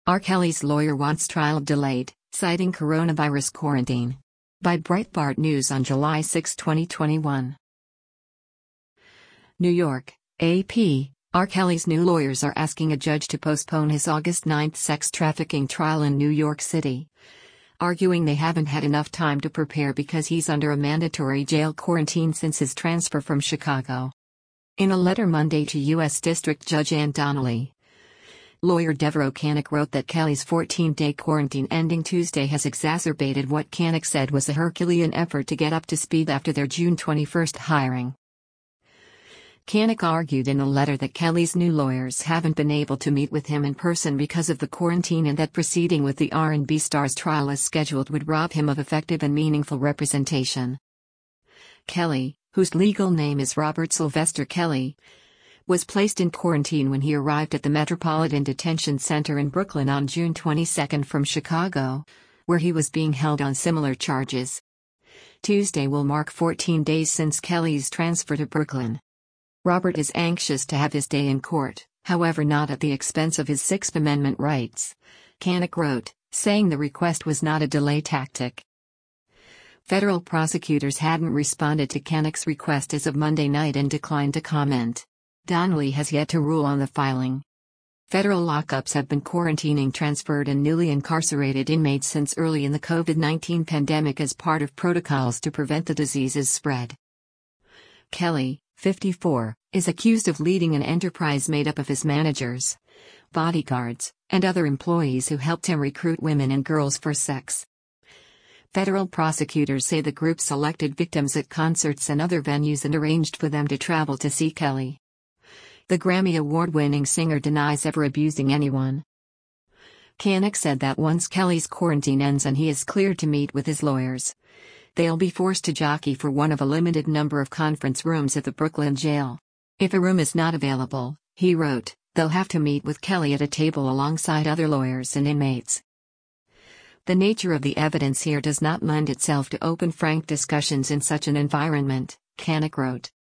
R. Kelly's lawyer wants trial delayed, citing coronavirus quarantine. By Breitbart News on July 6, 2021. New York, AP. R. Kelly's new lawyers are asking a judge to postpone his August 9 sex trafficking trial in New York City, arguing they haven't had enough time to prepare because he's under a mandatory jail quarantine since his transfer from Chicago. In a letter Monday to U.S. District Judge Ann Donnelly, lawyer Devereux Cannick wrote that Kelly's 14-day quarantine ending Tuesday has exacerbated what Cannick said was a Herculean effort to get up to speed after their June 21 hiring. Cannick argued in the letter that Kelly's new lawyers haven't been able to meet with him in person because of the quarantine and that proceeding with the R&B star's trial as scheduled would rob him of effective and meaningful representation. Kelly, whose legal name is Robert Sylvester Kelly, was placed in quarantine when he arrived at the Metropolitan Detention Center in Brooklyn on June 22 from Chicago, where he was being held on similar charges. Tuesday will mark 14 days since Kelly's transfer to Brooklyn. Robert is anxious to have his day in court, however not at the expense of his Sixth Amendment rights, Cannick wrote, saying the request was not a delay tactic. Federal prosecutors hadn't responded to Cannick's request as of Monday night and declined to comment. Donnelly has yet to rule on the filing. Federal lockups have been quarantining transferred and newly incarcerated inmates since early in the COVID-19 pandemic as part of protocols to prevent the disease's spread. Kelly, 54, is accused of leading an enterprise made up of his managers, bodyguards, and other employees who helped him recruit women and girls for sex. Federal prosecutors say the group selected victims at concerts and other venues and arranged for them to travel to see Kelly. The Grammy Award-winning singer denies ever abusing anyone. Cannick said that once Kelly's quarantine ends and he is cleared to meet with his lawyers, they'll be forced to jockey for one of a limited number of conference rooms at the Brooklyn jail. If a room is not available, he wrote, they'll have to meet with Kelly at a table alongside other lawyers and inmates. The nature of the evidence here does not lend itself to open, frank discussions in such an environment, Cannick wrote.